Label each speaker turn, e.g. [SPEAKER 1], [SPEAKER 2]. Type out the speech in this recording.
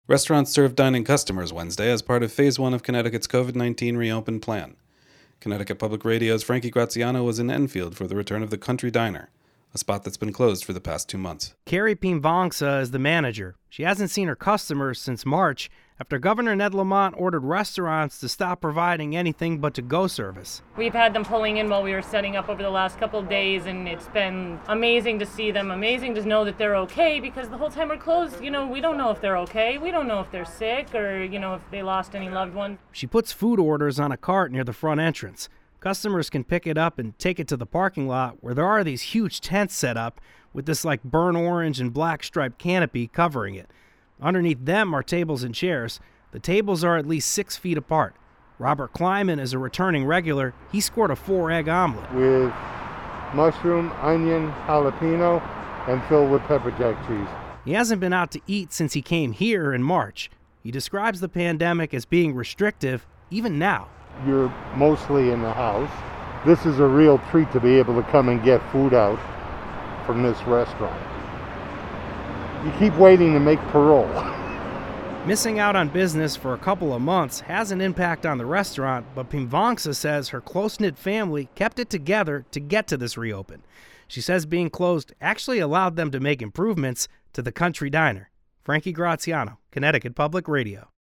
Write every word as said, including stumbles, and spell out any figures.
[SPEAKER 1] Restaurants served dine-in customers Wednesday as part of Phase one of Connecticut's COVID nineteen reopen plan. Connecticut Public Radio's Frankie Graziano was in Enfield for the return of the Country Diner, a spot that's been closed for the past two months.
[SPEAKER 2] Carrie Pimvangsa is the manager. She hasn't seen her customers since March after Governor Ned Lamont ordered restaurants to stop providing anything but to-go service.
[SPEAKER 3] We've had them pulling in while we were setting up over the last couple of days, and it's been amazing to see them, amazing to know that they're okay, because the whole time we're closed, you know, we don't know if they're okay. We don't know if they're sick or, you know, if they lost any loved one.
[SPEAKER 2] She puts food orders on a cart near the front entrance. Customers can pick it up and take it to the parking lot where there are these huge tents set up with this like burnt orange and black striped canopy covering it. Underneath them are tables and chairs. The tables are at least six feet apart. Robert Kleiman is a returning regular. He scored a four-egg omelet.
[SPEAKER 4] With mushroom, onion, jalapeno, and filled with pepper jack cheese.
[SPEAKER 2] He hasn't been out to eat since he came here in March. He describes the pandemic as being restrictive, even now.
[SPEAKER 4] You're mostly in the house. This is a real treat to be able to come and get food out from this restaurant. You keep waiting to make parole.
[SPEAKER 2] Missing out on business for a couple of months has an impact on the restaurant, but Pimvangsa says her close-knit family kept it together to get to this reopen. She says being closed actually allowed them to make improvements to the Country Diner. Frankie Graziano, Connecticut Public Radio.